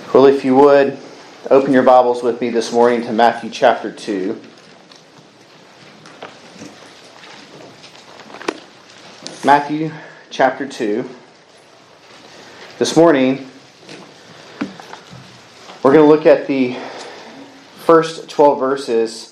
Well, if you would, open your Bibles with me this morning to Matthew chapter 2. Matthew chapter 2. This morning, we're going to look at the first 12 verses.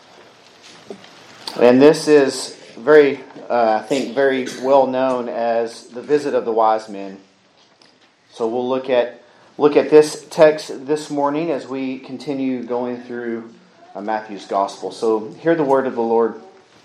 And this is very well known as the visit of the wise men. So we'll look at this text this morning as we continue going through Matthew's Gospel. So hear the word of the Lord.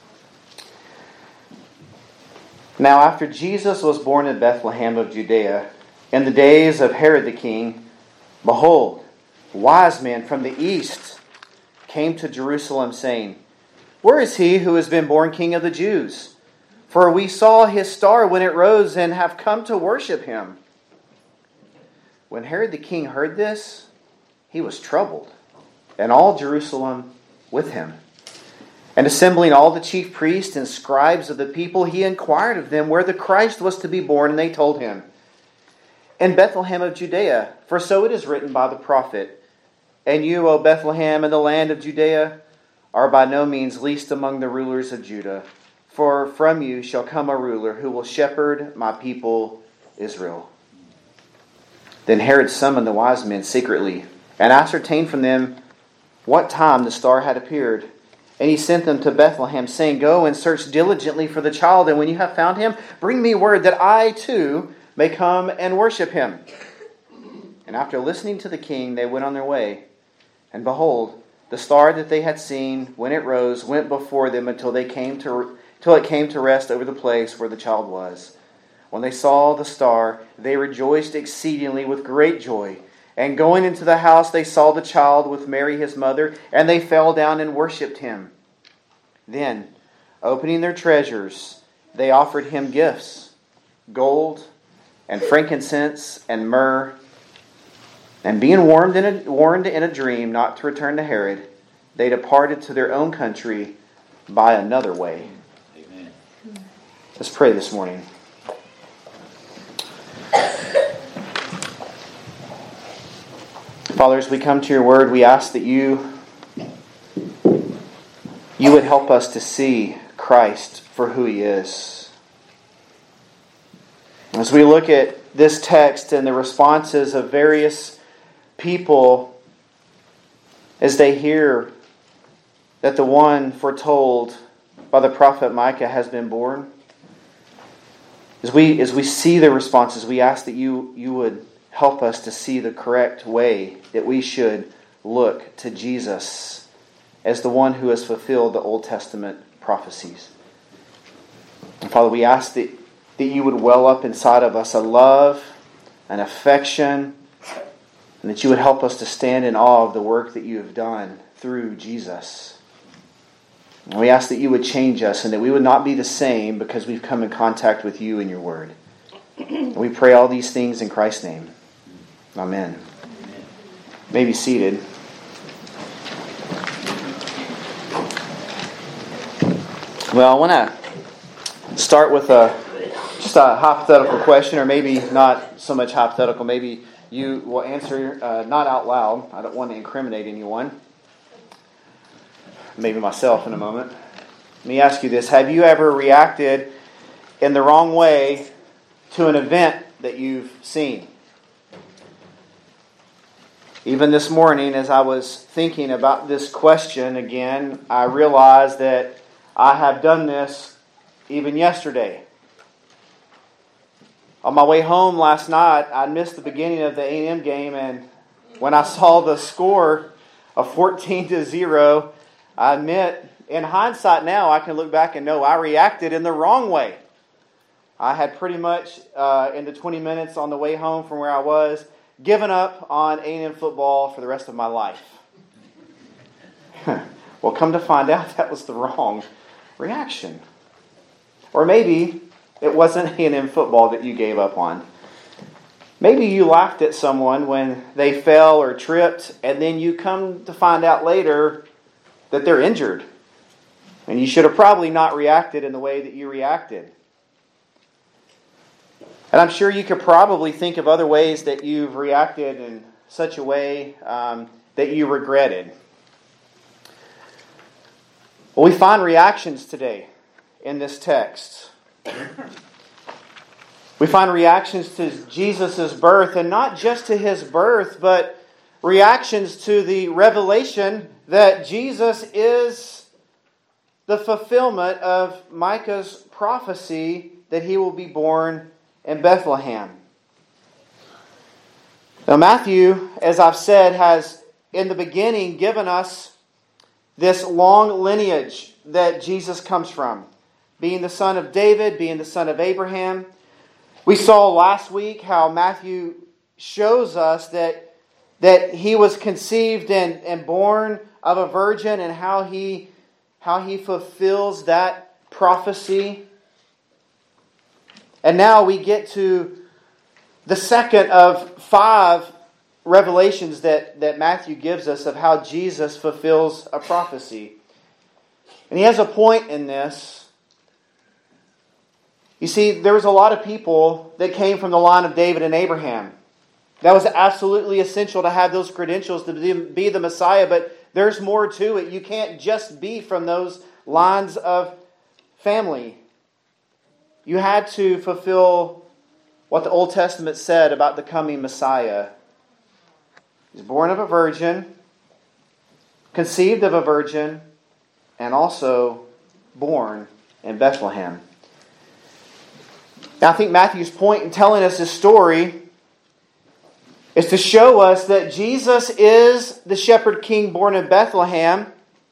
Now after Jesus was born in Bethlehem of Judea, in the days of Herod the king, behold, wise men from the east came to Jerusalem, saying, Where is he who has been born King of the Jews? For we saw his star when it rose and have come to worship him. When Herod the king heard this, he was troubled, and all Jerusalem with him. And assembling all the chief priests and scribes of the people, he inquired of them where the Christ was to be born, and they told him, In Bethlehem of Judea, for so it is written by the prophet, And you, O Bethlehem, in the land of Judea, are by no means least among the rulers of Judah, for from you shall come a ruler who will shepherd my people Israel. Then Herod summoned the wise men secretly, and ascertained from them what time the star had appeared. And he sent them to Bethlehem, saying, Go and search diligently for the child, and when you have found him, bring me word that I too may come and worship him. And after listening to the king, they went on their way. And behold, the star that they had seen when it rose went before them until it came to rest over the place where the child was. When they saw the star, they rejoiced exceedingly with great joy. And going into the house, they saw the child with Mary his mother, and they fell down and worshipped him. Then, opening their treasures, they offered him gifts, gold and frankincense and myrrh. And being warned in a dream not to return to Herod, they departed to their own country by another way. Amen. Let's pray this morning. Father, as we come to your word, we ask that you would help us to see Christ for who he is. As we look at this text and the responses of various people as they hear that the one foretold by the prophet Micah has been born, as we see the responses, we ask that you would help us to see the correct way that we should look to Jesus as the one who has fulfilled the Old Testament prophecies. And Father, we ask that you would well up inside of us a love, an affection, and that you would help us to stand in awe of the work that you have done through Jesus. And we ask that you would change us and that we would not be the same because we've come in contact with you and your word. We pray all these things in Christ's name. Amen. You may be seated. Well, I want to start with just a hypothetical question, or maybe not so much hypothetical. Maybe you will answer not out loud. I don't want to incriminate anyone. Maybe myself in a moment. Let me ask you this. Have you ever reacted in the wrong way to an event that you've seen? Even this morning, as I was thinking about this question again, I realized that I have done this even yesterday. On my way home last night, I missed the beginning of the A&M game, and when I saw the score of 14-0, I admit, in hindsight now, I can look back and know I reacted in the wrong way. I had pretty much, in the 20 minutes on the way home from where I was, given up on A&M football for the rest of my life. Well, come to find out, that was the wrong reaction. Or maybe it wasn't A&M football that you gave up on. Maybe you laughed at someone when they fell or tripped, and then you come to find out later that they're injured. And you should have probably not reacted in the way that you reacted. And I'm sure you could probably think of other ways that you've reacted in such a way that you regretted? Well, we find reactions today in this text. We find reactions to Jesus' birth, and not just to His birth, but reactions to the revelation that Jesus is the fulfillment of Micah's prophecy that He will be born in Bethlehem. Now, Matthew, as I've said, has in the beginning given us this long lineage that Jesus comes from, being the son of David, being the son of Abraham. We saw last week how Matthew shows us that he was conceived and born of a virgin, and how he fulfills that prophecy. And now we get to the second of 5 revelations that Matthew gives us of how Jesus fulfills a prophecy. And he has a point in this. You see, there was a lot of people that came from the line of David and Abraham. That was absolutely essential to have those credentials to be the Messiah, but there's more to it. You can't just be from those lines of family. You had to fulfill what the Old Testament said about the coming Messiah. He was born of a virgin, conceived of a virgin, and also born in Bethlehem. Now, I think Matthew's point in telling us this story is to show us that Jesus is the shepherd king born in Bethlehem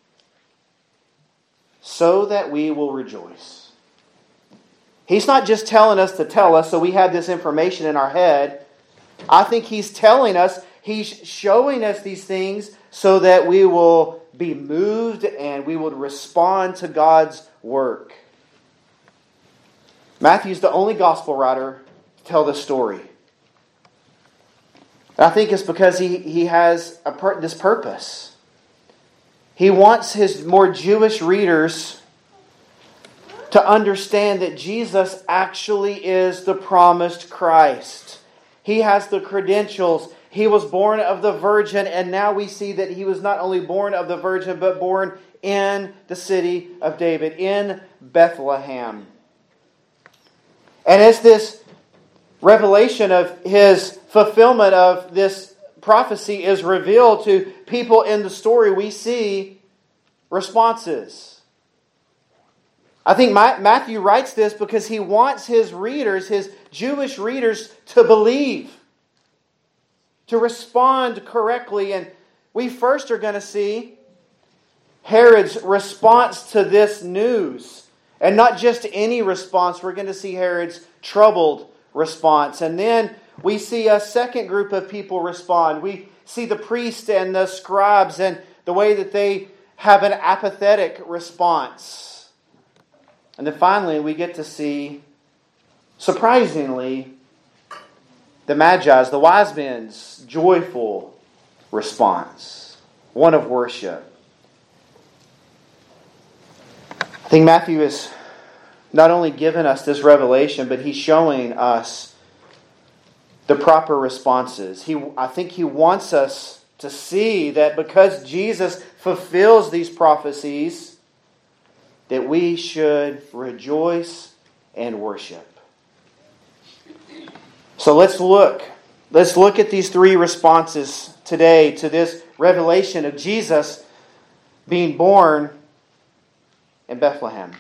so that we will rejoice. He's not just telling us to tell us so we have this information in our head. I think He's telling us, He's showing us these things so that we will be moved and we will respond to God's work. Matthew's the only gospel writer to tell this story. And I think it's because he has this purpose. He wants his more Jewish readers to understand that Jesus actually is the promised Christ. He has the credentials. He was born of the virgin, and now we see that He was not only born of the virgin, but born in the city of David, in Bethlehem. And as this revelation of His fulfillment of this prophecy is revealed to people in the story, we see responses. I think Matthew writes this because he wants his readers, his Jewish readers, to believe, to respond correctly. And we first are going to see Herod's response to this news. And not just any response, we're going to see Herod's troubled response. And then we see a second group of people respond. We see the priests and the scribes and the way that they have an apathetic response. And then finally we get to see, surprisingly, the Magi's, the wise men's joyful response. One of worship. I think Matthew has not only given us this revelation, but he's showing us the proper responses. I think he wants us to see that because Jesus fulfills these prophecies, that we should rejoice and worship. So let's look. Let's look at these 3 responses today to this revelation of Jesus being born in Bethlehem.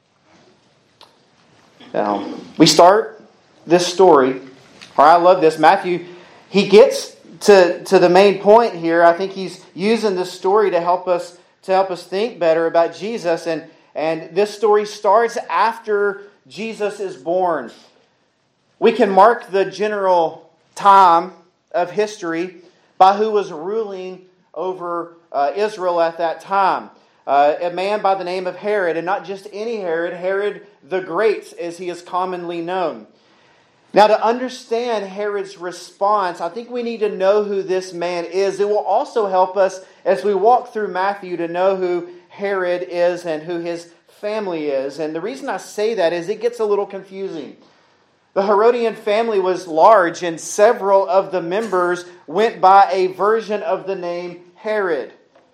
Now, we start this story, or I love this. Matthew, he gets to the main point here. I think he's using this story to help us think better about Jesus. And this story starts after Jesus is born. We can mark the general time of history by who was ruling over Israel at that time. A man by the name of Herod, and not just any Herod, Herod the Great, as he is commonly known. Now, to understand Herod's response, I think we need to know who this man is. It will also help us as we walk through Matthew to know who Herod is and who his family is. And the reason I say that is it gets a little confusing. The Herodian family was large, and several of the members went by a version of the name Herod.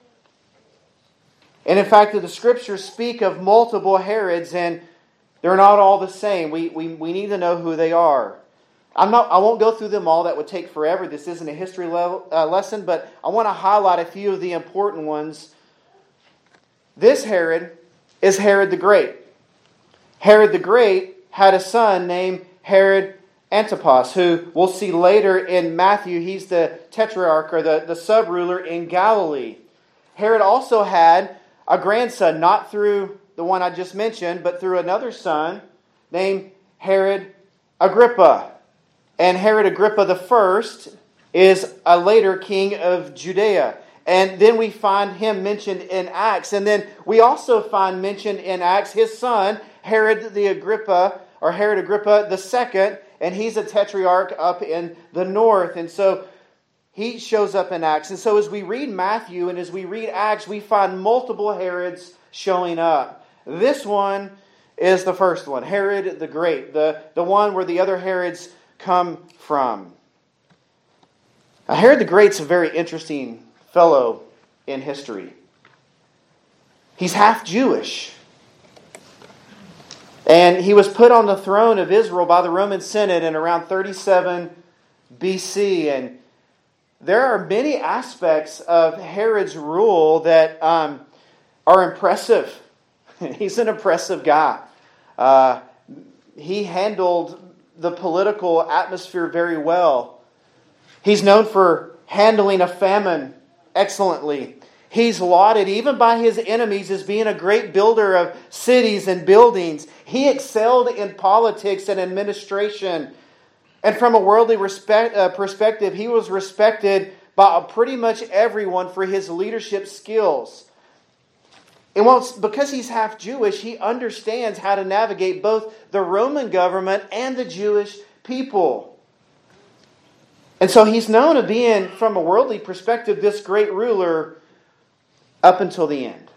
And in fact, the Scriptures speak of multiple Herods, and they're not all the same. We need to know who they are. I won't go through them all. That would take forever. This isn't a history lesson, but I want to highlight a few of the important ones. This Herod is Herod the Great. Herod the Great had a son named Herod Antipas, who we'll see later in Matthew. He's the tetrarch, or the sub-ruler in Galilee. Herod also had a grandson, not through the one I just mentioned, but through another son named Herod Agrippa. And Herod Agrippa I is a later king of Judea. And then we find him mentioned in Acts. And then we also find mentioned in Acts his son, Herod Agrippa II, and he's a tetrarch up in the north. And so he shows up in Acts. And so as we read Matthew and as we read Acts, we find multiple Herods showing up. This one is the first one, Herod the Great, the one where the other Herods come from. Now, Herod the Great's a very interesting fellow in history. He's half Jewish. And he was put on the throne of Israel by the Roman Senate in around 37 BC. And there are many aspects of Herod's rule that are impressive. He's an impressive guy. He handled the political atmosphere very well. He's known for handling a famine excellently. He's lauded even by his enemies as being a great builder of cities and buildings. He excelled in politics and administration. And from a worldly perspective, he was respected by pretty much everyone for his leadership skills. And because he's half Jewish, he understands how to navigate both the Roman government and the Jewish people. And so he's known as being, from a worldly perspective, this great ruler up until the end.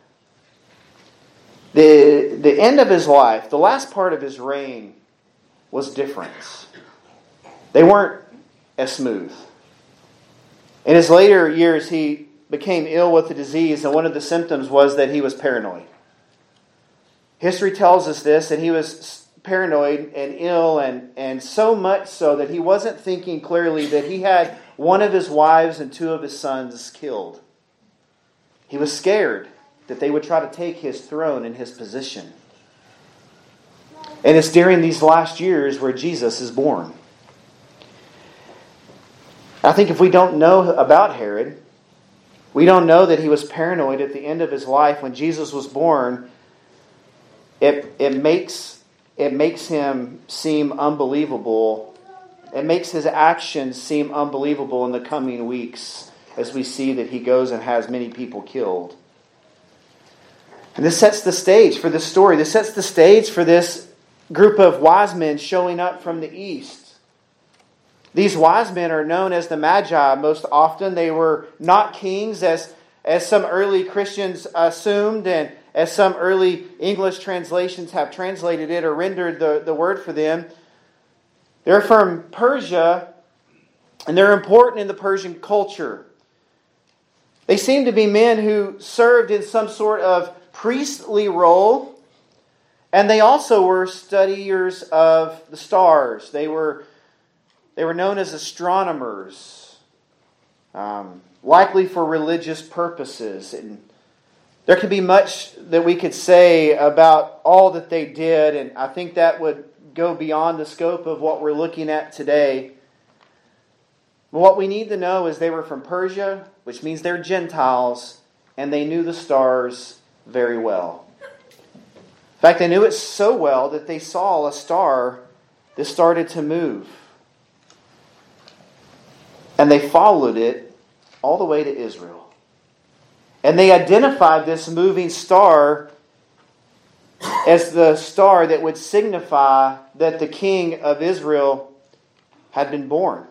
The end of his life, the last part of his reign, was different. They weren't as smooth. In his later years, he became ill with a disease, and one of the symptoms was that he was paranoid. History tells us this, and he was paranoid and ill, and so much so that he wasn't thinking clearly, that he had one of his wives and two of his sons killed. He was scared that they would try to take his throne and his position. And it's during these last years where Jesus is born. I think if we don't know about Herod, we don't know that he was paranoid at the end of his life when Jesus was born. It makes him seem unbelievable. It makes his actions seem unbelievable in the coming weeks as we see that he goes and has many people killed. And this sets the stage for this story. This sets the stage for this group of wise men showing up from the east. These wise men are known as the Magi. Most often they were not kings, as some early Christians assumed, and as some early English translations have translated it or rendered the word for them. They're from Persia, and they're important in the Persian culture. They seem to be men who served in some sort of priestly role, and they also were studiers of the stars. They were known as astronomers, likely for religious purposes. And there could be much that we could say about all that they did, and I think that would go beyond the scope of what we're looking at today. But what we need to know is they were from Persia, which means they're Gentiles, and they knew the stars very well. In fact, they knew it so well that they saw a star that started to move. And they followed it all the way to Israel. And they identified this moving star as the star that would signify that the king of Israel had been born.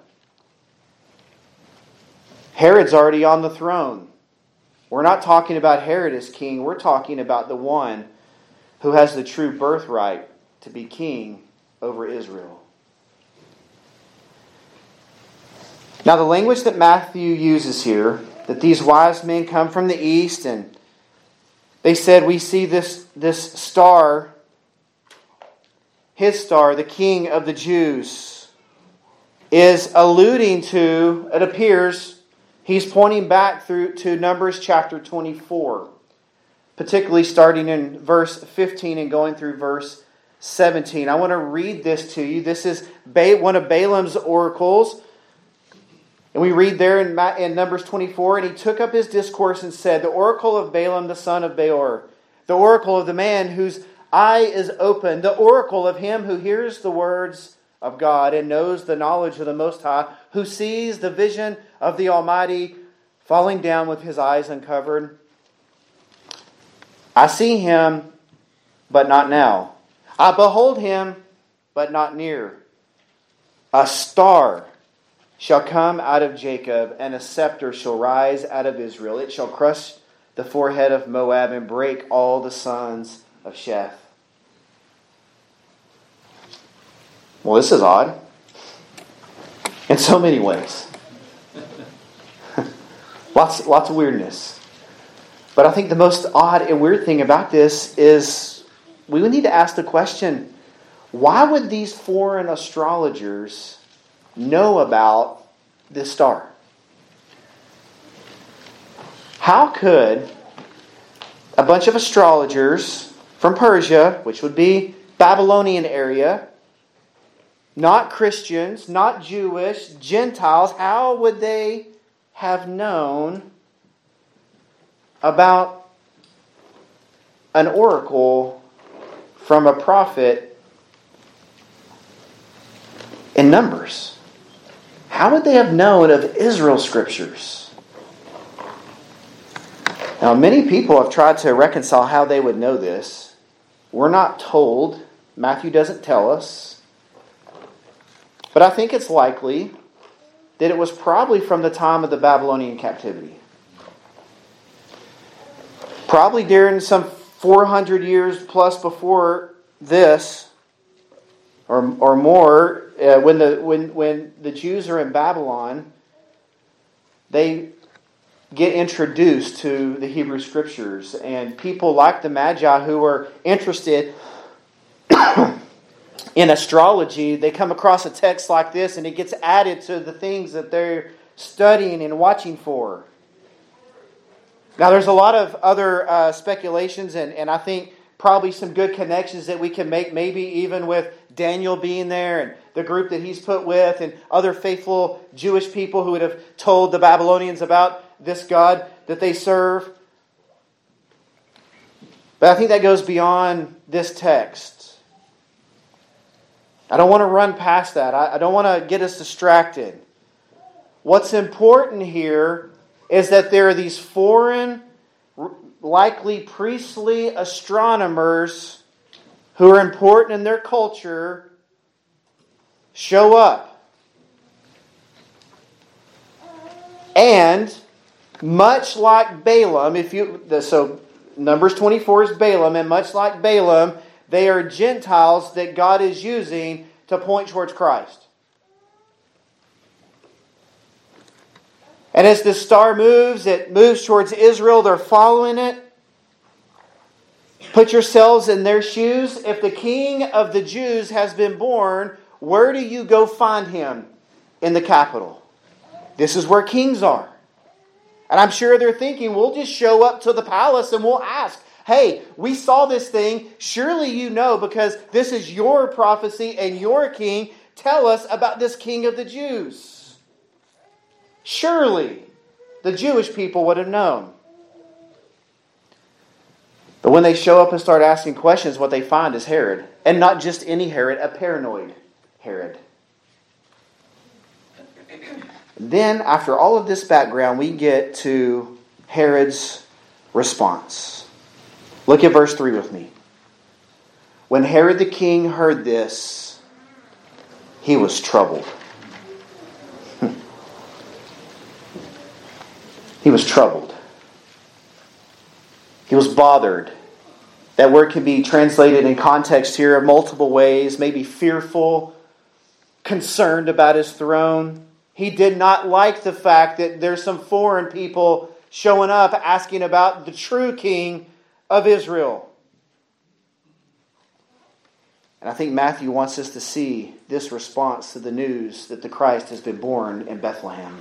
Herod's already on the throne. We're not talking about Herod as king. We're talking about the one who has the true birthright to be king over Israel. Now the language that Matthew uses here, that these wise men come from the east, and they said, we see this star, his star, the King of the Jews, is alluding to, it appears, he's pointing back through to Numbers chapter 24, particularly starting in verse 15 and going through verse 17. I want to read this to you. This is one of Balaam's oracles. And we read there in Numbers 24, and he took up his discourse and said, the oracle of Balaam the son of Beor, the oracle of the man whose eye is open, the oracle of him who hears the words of God and knows the knowledge of the Most High, who sees the vision of the Almighty falling down with his eyes uncovered. I see him, but not now. I behold him, but not near. A star shall come out of Jacob, and a scepter shall rise out of Israel. It shall crush the forehead of Moab and break all the sons of Sheth. Well, this is odd in so many ways. lots of weirdness. But I think the most odd and weird thing about this is we would need to ask the question, why would these foreign astrologers know about this star? How could a bunch of astrologers from Persia, which would be Babylonian area, not Christians, not Jewish, Gentiles, how would they have known about an oracle from a prophet in Numbers? How would they have known of Israel's scriptures? Now, many people have tried to reconcile how they would know this. We're not told. Matthew doesn't tell us. But I think it's likely that it was probably from the time of the Babylonian captivity. Probably during some 400 years plus before this, or more, when the Jews are in Babylon, they get introduced to the Hebrew Scriptures, and people like the Magi who are interested in astrology, they come across a text like this, and it gets added to the things that they're studying and watching for. Now, there's a lot of other speculations, and I think probably some good connections that we can make, maybe even with Daniel being there and the group that he's put with, and other faithful Jewish people who would have told the Babylonians about this God that they serve. But I think that goes beyond this text. I don't want to run past that. I don't want to get us distracted. What's important here is that there are these foreign, likely priestly astronomers who are important in their culture show up. And much like Balaam, so Numbers 24 is Balaam, and much like Balaam, they are Gentiles that God is using to point towards Christ. And as the star moves, it moves towards Israel. They're following it. Put yourselves in their shoes. If the King of the Jews has been born, where do you go find him? In the capital. This is where kings are. And I'm sure they're thinking, we'll just show up to the palace and we'll ask, hey, we saw this thing. Surely you know, because this is your prophecy and your king. Tell us about this King of the Jews. Surely the Jewish people would have known. But when they show up and start asking questions, what they find is Herod. And not just any Herod, a paranoid Herod. Then, after all of this background, we get to Herod's response. Look at verse 3 with me. When Herod the king heard this, he was troubled. He was troubled. He was bothered. That word can be translated in context here in multiple ways. Maybe fearful, concerned about his throne. He did not like the fact that there's some foreign people showing up asking about the true king of Israel. And I think Matthew wants us to see this response to the news that the Christ has been born in Bethlehem.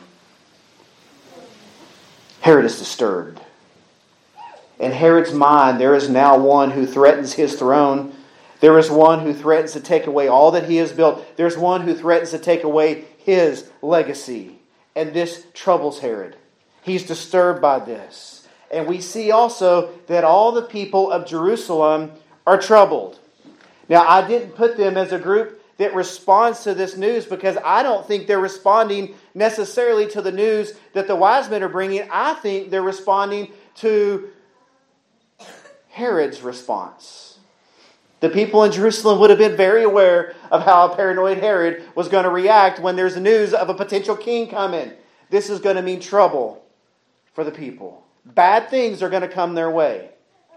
Herod is disturbed. In Herod's mind, there is now one who threatens his throne. There is one who threatens to take away all that he has built. There's one who threatens to take away his legacy. And this troubles Herod. He's disturbed by this. And we see also that all the people of Jerusalem are troubled. Now, I didn't put them as a group that responds to this news because I don't think they're responding necessarily to the news that the wise men are bringing. I think they're responding to Herod's response. The people in Jerusalem would have been very aware of how a paranoid Herod was going to react when there's news of a potential king coming. This is going to mean trouble for the people. Bad things are going to come their way.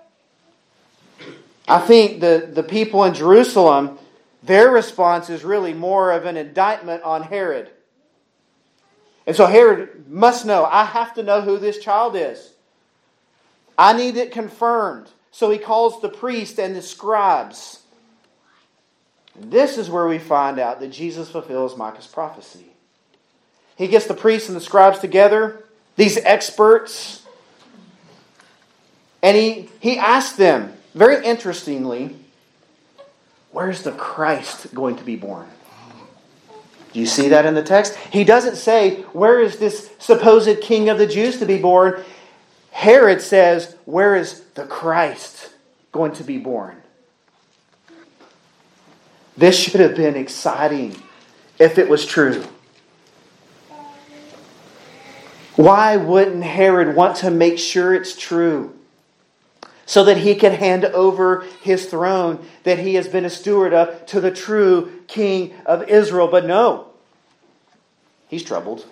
I think the people in Jerusalem, their response is really more of an indictment on Herod. And so Herod must know, I have to know who this child is. I need it confirmed. So he calls the priest and the scribes. And this is where we find out that Jesus fulfills Micah's prophecy. He gets the priests and the scribes together, these experts, and he asks them, very interestingly, where's the Christ going to be born? Do you see that in the text? He doesn't say, where is this supposed king of the Jews to be born? Herod says, where is the Christ going to be born? This should have been exciting if it was true. Why wouldn't Herod want to make sure it's true? So that he can hand over his throne that he has been a steward of to the true king of Israel. But no, he's troubled.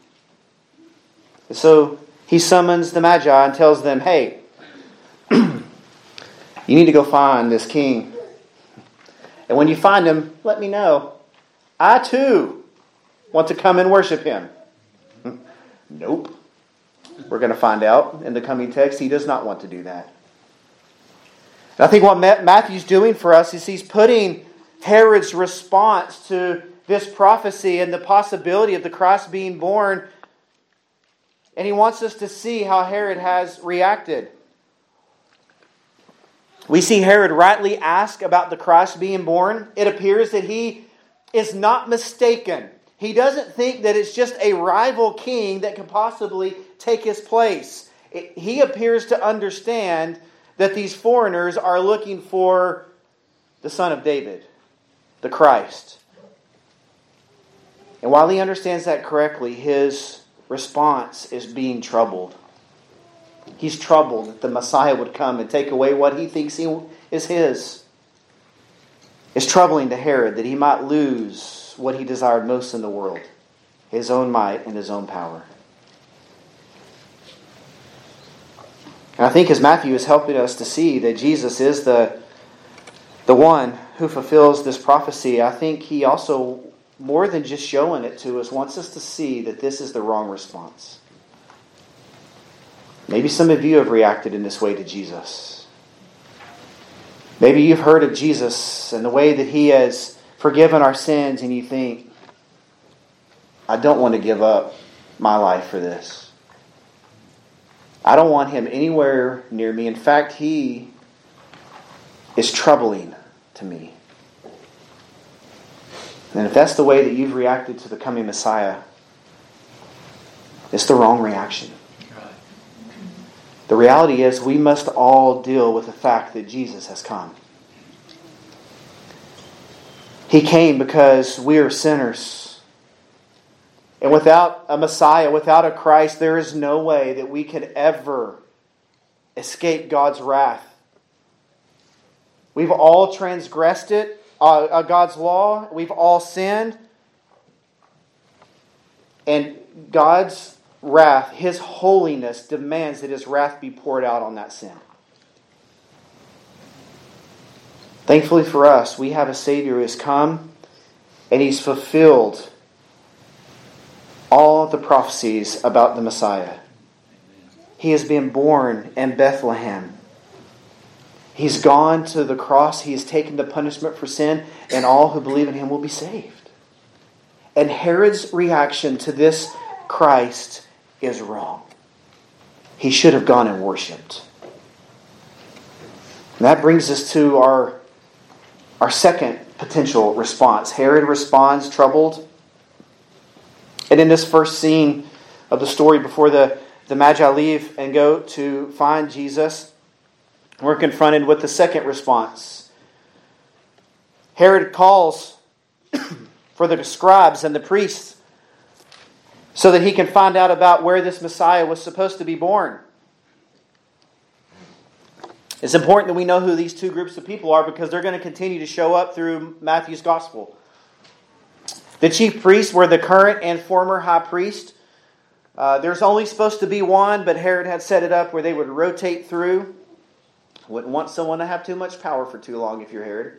So he summons the Magi and tells them, hey, you need to go find this king. And when you find him, let me know. I too want to come and worship him. Nope. We're going to find out in the coming text. He does not want to do that. And I think what Matthew's doing for us is he's putting Herod's response to this prophecy and the possibility of the Christ being born. And he wants us to see how Herod has reacted. We see Herod rightly ask about the Christ being born. It appears that he is not mistaken. He doesn't think that it's just a rival king that could possibly take his place. He appears to understand that these foreigners are looking for the Son of David, the Christ. And while he understands that correctly, his response is being troubled. He's troubled that the Messiah would come and take away what he thinks is his. It's troubling to Herod that he might lose what he desired most in the world, his own might and his own power. And I think as Matthew is helping us to see that Jesus is the one who fulfills this prophecy, I think he also, more than just showing it to us, wants us to see that this is the wrong response. Maybe some of you have reacted in this way to Jesus. Maybe you've heard of Jesus and the way that he has forgiven our sins, and you think, I don't want to give up my life for this. I don't want him anywhere near me. In fact, he is troubling to me. And if that's the way that you've reacted to the coming Messiah, it's the wrong reaction. The reality is we must all deal with the fact that Jesus has come. He came because we are sinners. And without a Messiah, without a Christ, there is no way that we could ever escape God's wrath. We've all transgressed it, God's law. We've all sinned. And God's wrath, His holiness, demands that His wrath be poured out on that sin. Thankfully for us, we have a Savior who has come and He's fulfilled the prophecies about the Messiah. He has been born in Bethlehem. He's gone to the cross. He has taken the punishment for sin, and all who believe in Him will be saved. And Herod's reaction to this Christ is wrong. He should have gone and worshipped. And that brings us to our second potential response. Herod responds troubled. And in this first scene of the story, before the Magi leave and go to find Jesus, we're confronted with the second response. Herod calls for the scribes and the priests so that he can find out about where this Messiah was supposed to be born. It's important that we know who these two groups of people are because they're going to continue to show up through Matthew's gospel. The chief priests were the current and former high priest. There's only supposed to be one, but Herod had set it up where they would rotate through. Wouldn't want someone to have too much power for too long if you're Herod.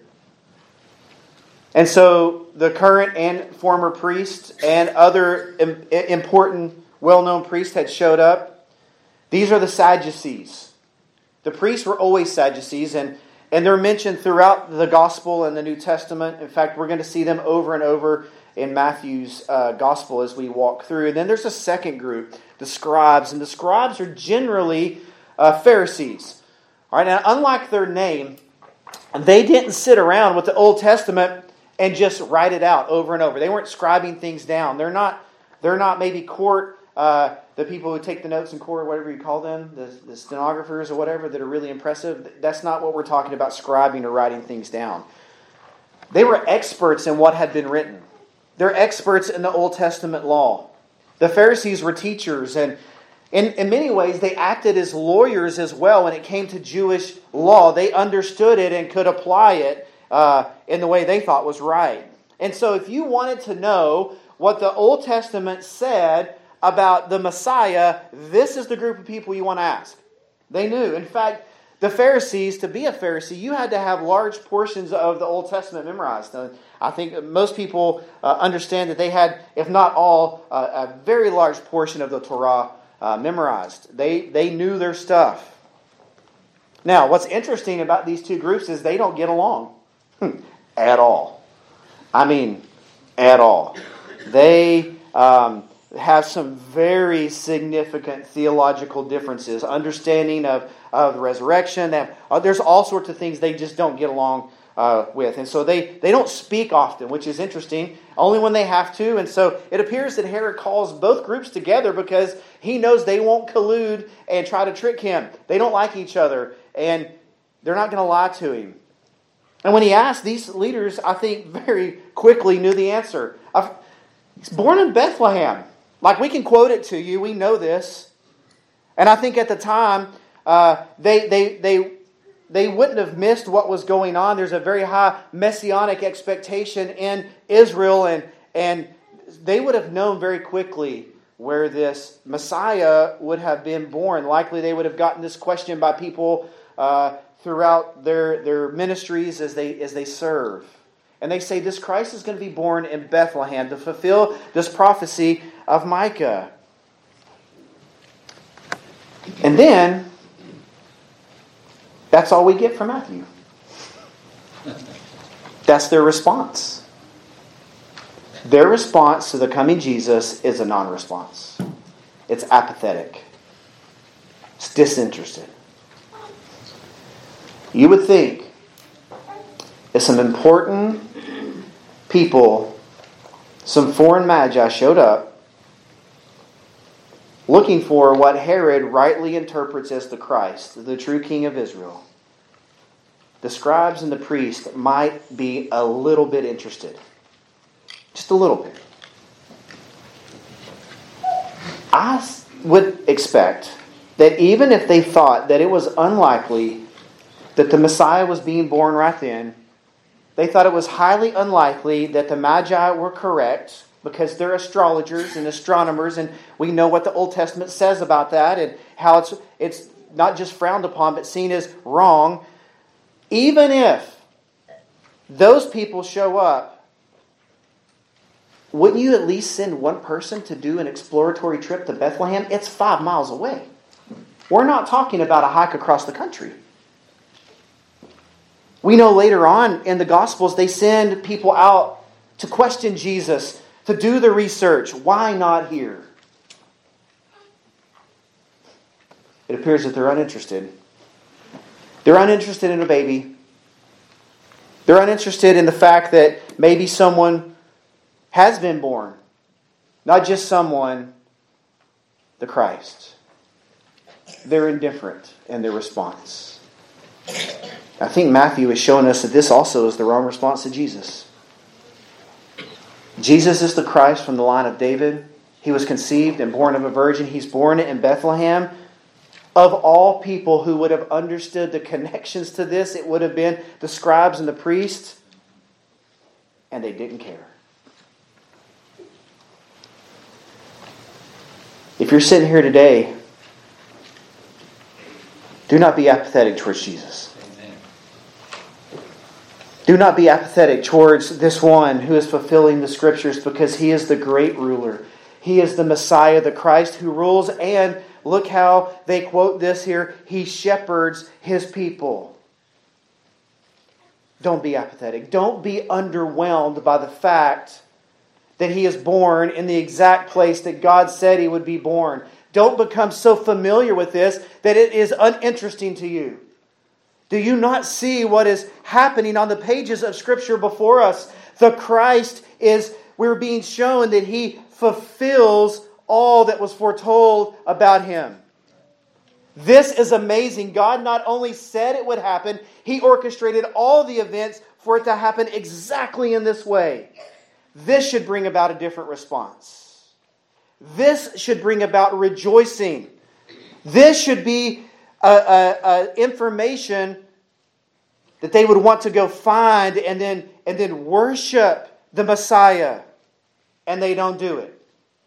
And so the current and former priests and other important, well-known priests had showed up. These are the Sadducees. The priests were always Sadducees, and they're mentioned throughout the Gospel and the New Testament. In fact, we're going to see them over and over in Matthew's Gospel as we walk through. And then there's a second group, the scribes. And the scribes are generally Pharisees. All right, now, unlike their name, they didn't sit around with the Old Testament and just write it out over and over. They weren't scribing things down. They're not maybe court, the people who take the notes in court, whatever you call them, the stenographers or whatever, that are really impressive. That's not what we're talking about, scribing or writing things down. They were experts in what had been written. They're experts in the Old Testament law. The Pharisees were teachers, and in many ways they acted as lawyers as well when it came to Jewish law. They understood it and could apply it in the way they thought was right. And so if you wanted to know what the Old Testament said about the Messiah, this is the group of people you want to ask. They knew. In fact, the Pharisees, to be a Pharisee, you had to have large portions of the Old Testament memorized. I think most people understand that they had, if not all, a very large portion of the Torah memorized. They knew their stuff. Now, what's interesting about these two groups is they don't get along at all. I mean, at all. They have some very significant theological differences, understanding of the resurrection. There's all sorts of things they just don't get along with. And so they don't speak often, which is interesting, only when they have to. And so it appears that Herod calls both groups together because he knows they won't collude and try to trick him. They don't like each other, and they're not going to lie to him. And when he asked, these leaders, I think, very quickly knew the answer. He's born in Bethlehem. Like, we can quote it to you. We know this. And I think at the time, they wouldn't have missed what was going on. There's a very high messianic expectation in Israel. And they would have known very quickly where this Messiah would have been born. Likely they would have gotten this question by people throughout their ministries as they serve. And they say this Christ is going to be born in Bethlehem to fulfill this prophecy of Micah. And then, that's all we get from Matthew. That's their response. Their response to the coming Jesus is a non-response. It's apathetic. It's disinterested. You would think if some important people, some foreign magi showed up looking for what Herod rightly interprets as the Christ, the true King of Israel, the scribes and the priests might be a little bit interested. Just a little bit. I would expect that even if they thought that it was unlikely that the Messiah was being born right then, they thought it was highly unlikely that the Magi were correct because they're astrologers and astronomers, and we know what the Old Testament says about that and how it's not just frowned upon but seen as wrong. Even if those people show up, wouldn't you at least send one person to do an exploratory trip to Bethlehem? It's 5 miles away. We're not talking about a hike across the country. We know later on in the Gospels, they send people out to question Jesus, to do the research. Why not here? It appears that they're uninterested. They're uninterested in a baby. They're uninterested in the fact that maybe someone has been born. Not just someone, the Christ. They're indifferent in their response. I think Matthew is showing us that this also is the wrong response to Jesus. Jesus is the Christ from the line of David. He was conceived and born of a virgin. He's born in Bethlehem. Of all people who would have understood the connections to this, it would have been the scribes and the priests. And they didn't care. If you're sitting here today, do not be apathetic towards Jesus. Do not be apathetic towards this one who is fulfilling the Scriptures, because He is the great ruler. He is the Messiah, the Christ who rules, and look how they quote this here, He shepherds His people. Don't be apathetic. Don't be underwhelmed by the fact that He is born in the exact place that God said He would be born. Don't become so familiar with this that it is uninteresting to you. Do you not see what is happening on the pages of Scripture before us? The Christ we're being shown that He fulfills all that was foretold about Him. This is amazing. God not only said it would happen, He orchestrated all the events for it to happen exactly in this way. This should bring about a different response. This should bring about rejoicing. This should be information that they would want to go find and then worship the Messiah. And they don't do it.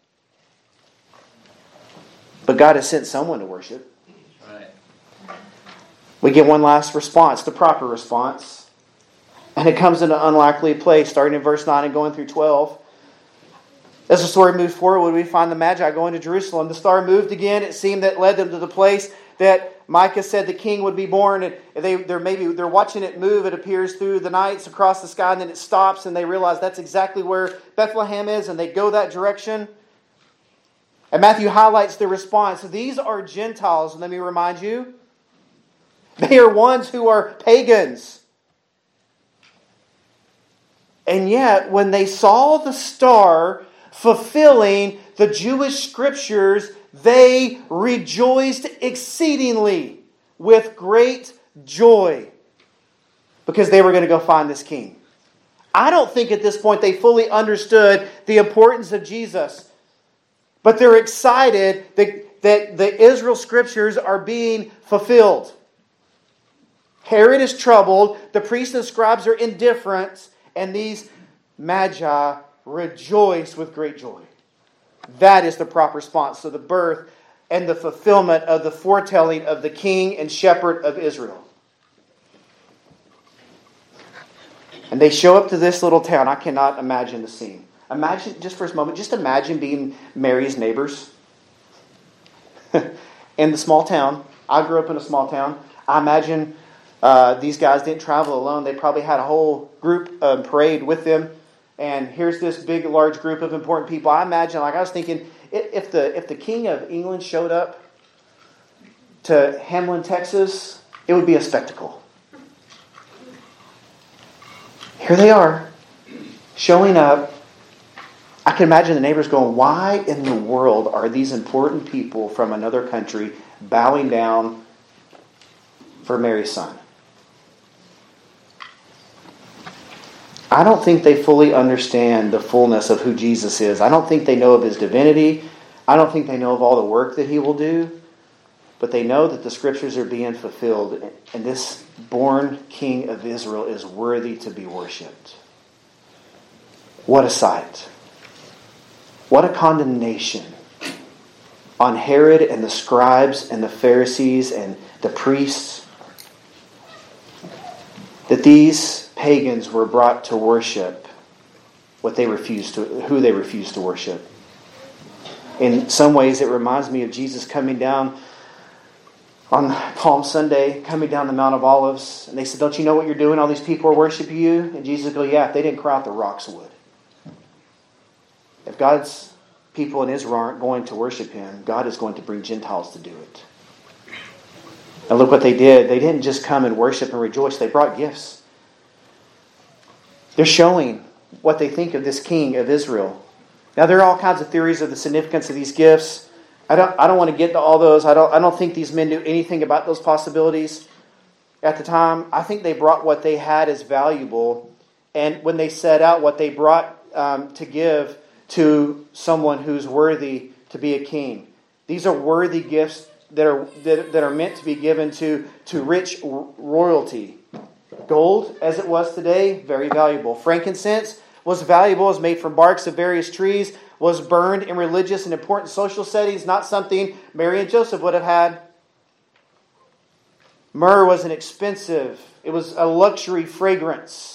But God has sent someone to worship. Right. We get one last response, the proper response. And it comes in an unlikely place, starting in verse 9 and going through 12. As the story moves forward, we find the Magi going to Jerusalem. The star moved again. It seemed that led them to the place that Micah said the king would be born. And they're watching it move. It appears through the nights across the sky, and then it stops, and they realize that's exactly where Bethlehem is, and they go that direction. And Matthew highlights the response. These are Gentiles, let me remind you. They are ones who are pagans. And yet, when they saw the star fulfilling the Jewish Scriptures, they rejoiced exceedingly with great joy because they were going to go find this king. I don't think at this point they fully understood the importance of Jesus, but they're excited that the Israel Scriptures are being fulfilled. Herod is troubled, the priests and scribes are indifferent, and these Magi rejoice with great joy. That is the proper response to the birth and the fulfillment of the foretelling of the King and Shepherd of Israel. And they show up to this little town. I cannot imagine the scene. Imagine, just for a moment, just imagine being Mary's neighbors in the small town. I grew up in a small town. I imagine these guys didn't travel alone. They probably had a whole group parade with them. And here's this big, large group of important people. I imagine, I was thinking, if the King of England showed up to Hamlin, Texas, it would be a spectacle. Here they are, showing up. I can imagine the neighbors going, why in the world are these important people from another country bowing down for Mary's son? I don't think they fully understand the fullness of who Jesus is. I don't think they know of His divinity. I don't think they know of all the work that He will do. But they know that the Scriptures are being fulfilled. And this born King of Israel is worthy to be worshipped. What a sight. What a condemnation on Herod and the scribes and the Pharisees and the priests. That these pagans were brought to worship who they refuse to worship. In some ways, it reminds me of Jesus coming down on Palm Sunday, coming down the Mount of Olives. And they said, don't you know what you're doing? All these people are worshiping you. And Jesus goes, yeah, if they didn't cry out, the rocks would. If God's people in Israel aren't going to worship Him, God is going to bring Gentiles to do it. And look what they did. They didn't just come and worship and rejoice. They brought gifts. They're showing what they think of this king of Israel. Now, there are all kinds of theories of the significance of these gifts. I don't want to get into all those. I don't think these men knew anything about those possibilities at the time. I think they brought what they had as valuable. And when they set out what they brought to give to someone who's worthy to be a king. These are worthy gifts that are meant to be given to rich royalty. Gold, as it was today, very valuable. Frankincense was valuable, was made from barks of various trees, was burned in religious and important social settings, not something Mary and Joseph would have had. Myrrh was an expensive, it was a luxury fragrance.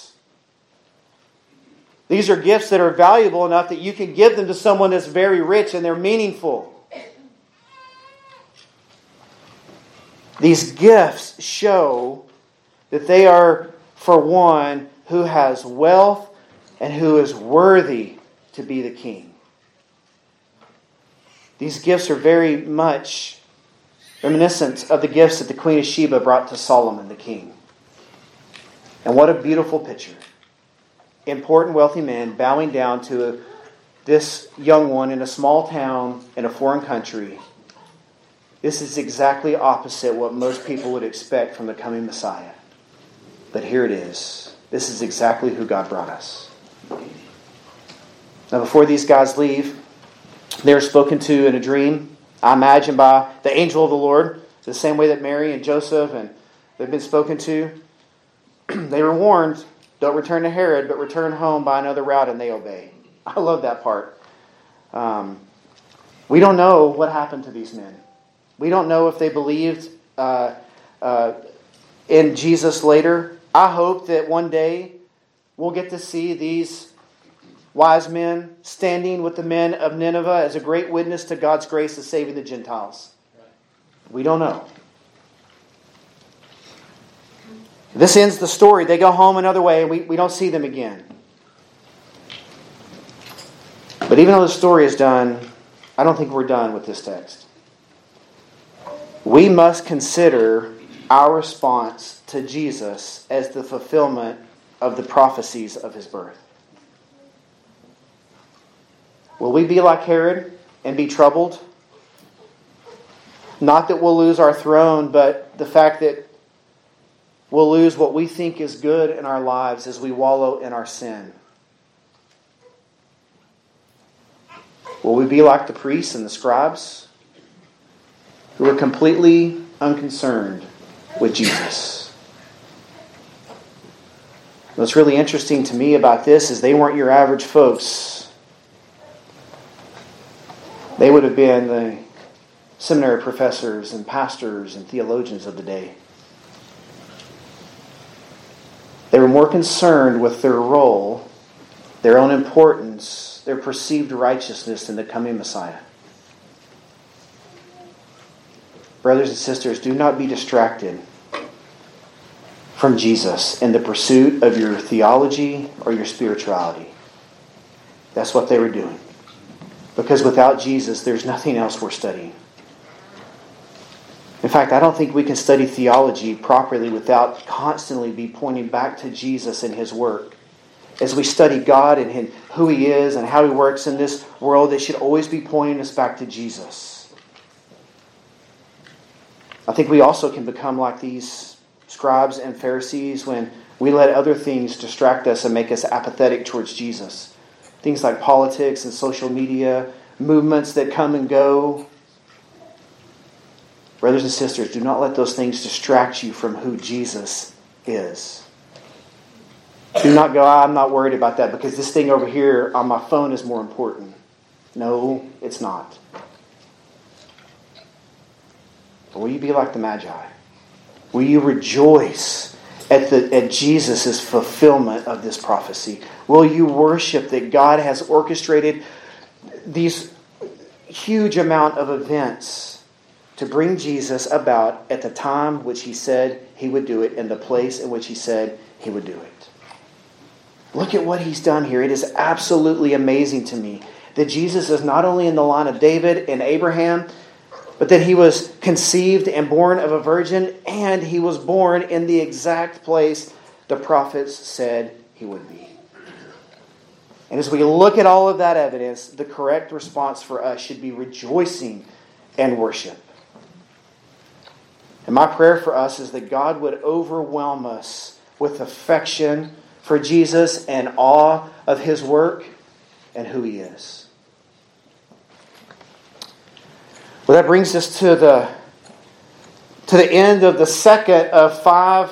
These are gifts that are valuable enough that you can give them to someone that's very rich and they're meaningful. These gifts show that they are for one who has wealth and who is worthy to be the king. These gifts are very much reminiscent of the gifts that the Queen of Sheba brought to Solomon the king. And what a beautiful picture. Important, wealthy men bowing down to this young one in a small town in a foreign country. This is exactly opposite what most people would expect from the coming Messiah. But here it is. This is exactly who God brought us. Now, before these guys leave, they're spoken to in a dream, I imagine by the angel of the Lord, the same way that Mary and Joseph and they've been spoken to. They were warned, don't return to Herod, but return home by another route, and they obey. I love that part. We don't know what happened to these men. We don't know if they believed in Jesus later. I hope that one day we'll get to see these wise men standing with the men of Nineveh as a great witness to God's grace of saving the Gentiles. We don't know. This ends the story. They go home another way and we don't see them again. But even though the story is done, I don't think we're done with this text. We must consider our response to Jesus as the fulfillment of the prophecies of His birth. Will we be like Herod and be troubled? Not that we'll lose our throne, but the fact that we'll lose what we think is good in our lives as we wallow in our sin. Will we be like the priests and the scribes who are completely unconcerned with Jesus? What's really interesting to me about this is they weren't your average folks. They would have been the seminary professors and pastors and theologians of the day. They were more concerned with their role, their own importance, their perceived righteousness in the coming Messiah. Brothers and sisters, do not be distracted from Jesus in the pursuit of your theology or your spirituality. That's what they were doing. Because without Jesus, there's nothing else we're studying. In fact, I don't think we can study theology properly without constantly be pointing back to Jesus and His work. As we study God and who He is and how He works in this world, it should always be pointing us back to Jesus. I think we also can become like these scribes and Pharisees when we let other things distract us and make us apathetic towards Jesus. Things like politics and social media, movements that come and go. Brothers and sisters, do not let those things distract you from who Jesus is. Do not go, I'm not worried about that because this thing over here on my phone is more important. No, it's not. But will you be like the Magi? Will you rejoice at Jesus' fulfillment of this prophecy? Will you worship that God has orchestrated these huge amount of events to bring Jesus about at the time which He said He would do it and the place in which He said He would do it? Look at what He's done here. It is absolutely amazing to me that Jesus is not only in the line of David and Abraham, but that He was conceived and born of a virgin, and He was born in the exact place the prophets said He would be. And as we look at all of that evidence, the correct response for us should be rejoicing and worship. And my prayer for us is that God would overwhelm us with affection for Jesus and awe of His work and who He is. Well, that brings us to the end of the second of five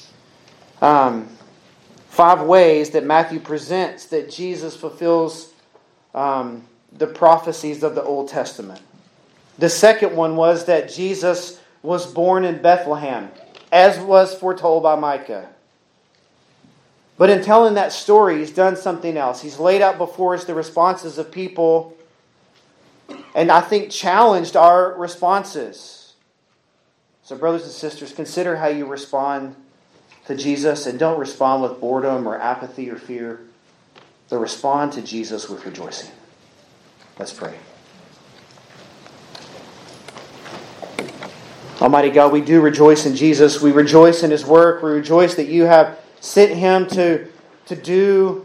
ways that Matthew presents that Jesus fulfills the prophecies of the Old Testament. The second one was that Jesus was born in Bethlehem, as was foretold by Micah. But in telling that story, He's done something else. He's laid out before us the responses of people, and I think challenged our responses. So brothers and sisters, consider how you respond to Jesus, and don't respond with boredom or apathy or fear, but respond to Jesus with rejoicing. Let's pray. Almighty God, we do rejoice in Jesus. We rejoice in His work. We rejoice that You have sent Him to do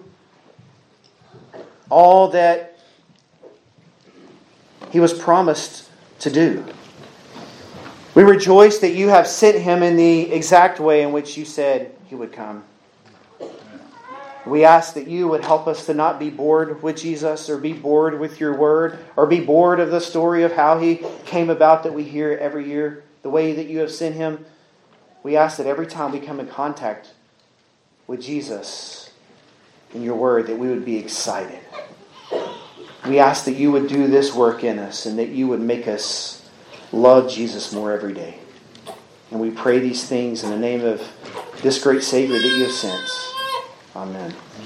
all that He was promised to do. We rejoice that You have sent Him in the exact way in which You said He would come. We ask that You would help us to not be bored with Jesus, or be bored with Your word, or be bored of the story of how He came about that we hear every year, the way that You have sent Him. We ask that every time we come in contact with Jesus in Your word, that we would be excited. We ask that You would do this work in us, and that You would make us love Jesus more every day. And we pray these things in the name of this great Savior that You have sent. Amen.